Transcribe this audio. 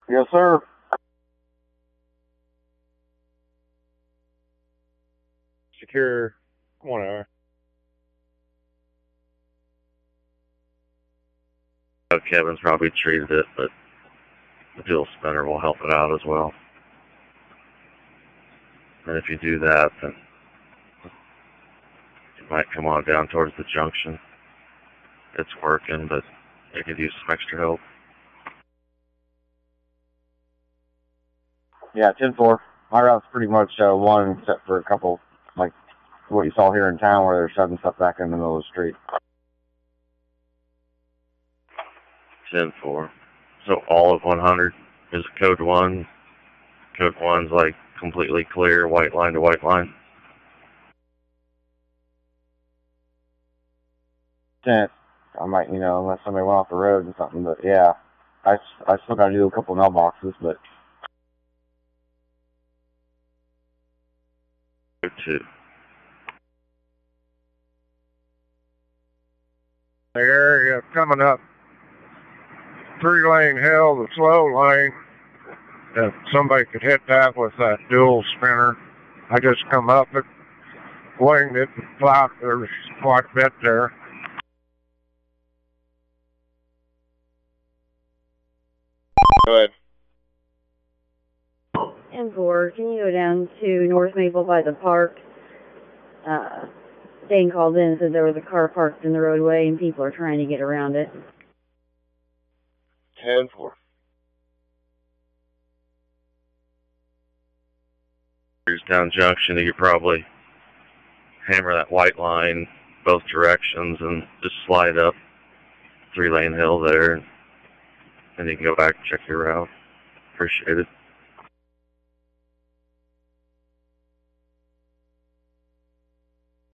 Yes, sir. Secure 1 hour. Kevin's probably treated it, but the dual spinner will help it out as well. And if you do that, then you might come on down towards the junction. It's working, but it could use some extra help. Yeah, 10-4. My route's pretty much one, except for a couple, like what you saw here in town, where they're shoving stuff back in the middle of the street. 10-4. So all of 100 is code 1. Code 1's like completely clear, white line to white line. 10. I might, unless somebody went off the road and something, but yeah. I still got to do a couple mailboxes, but... Code 2. The area coming up 3-lane hill, the slow lane. If somebody could hit that with that dual spinner. I just come up and winged it and flopped. There's quite a bit there. Go ahead. 10-4, can you go down to North Maple by the park? Dane called in and said there was a car parked in the roadway and people are trying to get around it. 10-4. Down junction, you could probably hammer that white line both directions and just slide up 3-lane hill there, and you can go back and check your route. Appreciate it.